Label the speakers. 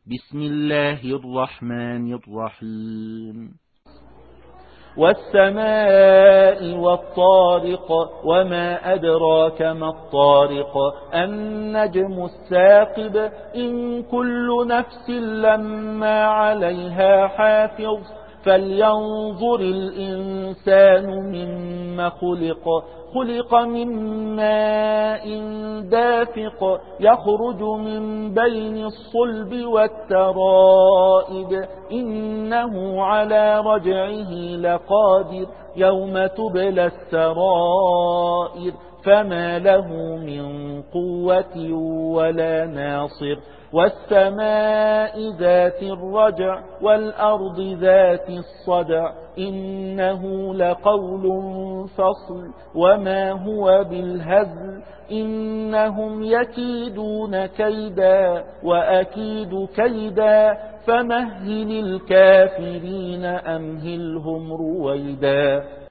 Speaker 1: بسم الله الرحمن الرحيم
Speaker 2: والسماء والطارق وما أدراك ما الطارق النجم الثاقب إن كل نفس لما عليها حافظ فلينظر الإنسان مما خلق من ماء دافق يخرج من بين الصلب والترائب إنه على رجعه لقادر يوم تبلى السرائر فما له من قوة ولا ناصر والسماء ذات الرجع والأرض ذات الصدع إنه لقول فصل وما هو بالهزل إنهم يكيدون كيدا وأكيد كيدا فمهل الكافرين أمهلهم رويدا